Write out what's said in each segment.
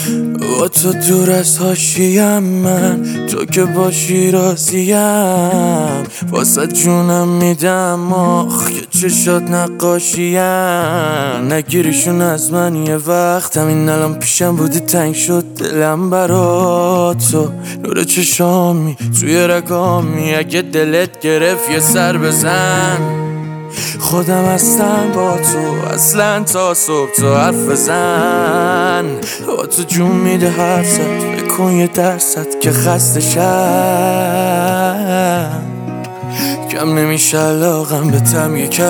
با تو دور از حاشیم، من تو که باشی راضیم. واسه جونم میدم آخ که چشات نقاشیم. نگیریشون از من یه وقت، همین الان پیشم بودی تنگ شد دلم برا تو. نور چشامی توی رگامی، اگه دلت گرفت یه سر بزن. خودم هستم با تو اصلا تا صبح، تو حرف بزن. با تو جون میده حرفت، بکن یه درصد که خسته شم. کم نمیشه علاقم به تم یکم.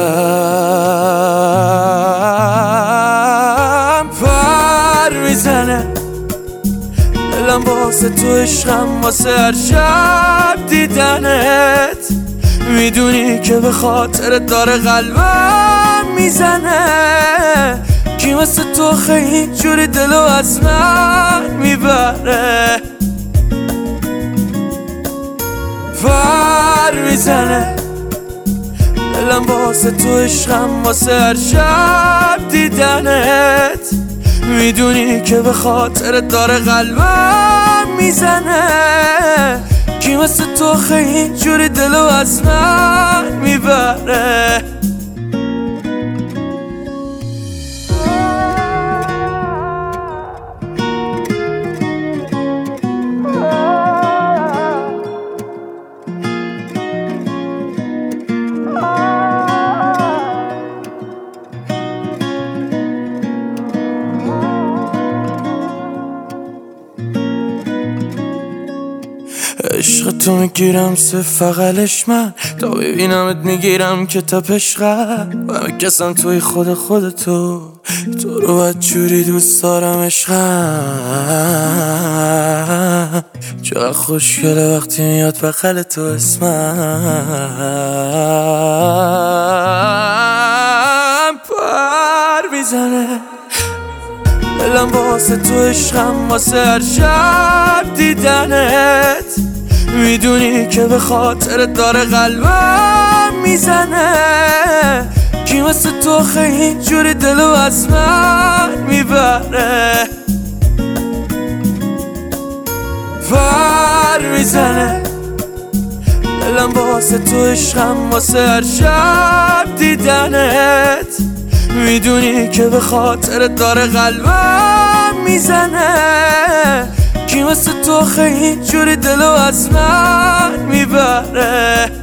پر میزنه دلم واسه تو، عشقم واسه هر شب دیدنت. میدونی که به خاطرت داره قلبم میزنه. کی مثل تو خیلی جوری دلو از من میبره. پر میزنه دلم واسه تو، عشقم واسه هر شب دیدنت. میدونی که به خاطرت داره قلبم میزنه. کی مثل تو خیلی جوری دلو از من میبره. عشق تو میگیرم صرف فقلش من، تا ببینمت میگیرم که تا پشقم. و کسم توی خودتو، تو رو باید جوری دوست دارم عشقم. چقدر خوشگله وقتی میاد بغل تو اسمم. پر میزنه دلم واسه تو، عشقم واسه هر شب دیدنت. میدونی که به خاطرت داره قلبم میزنه. کی مثل تو خیلی جوری دلو از من میبره. پر میزنه دلم واسه تو، عشقم واسه هر شب دیدنت. میدونی که به خاطرت داره قلبم میزنه. کی مثل تو خیلی جوری دلو از من میبره.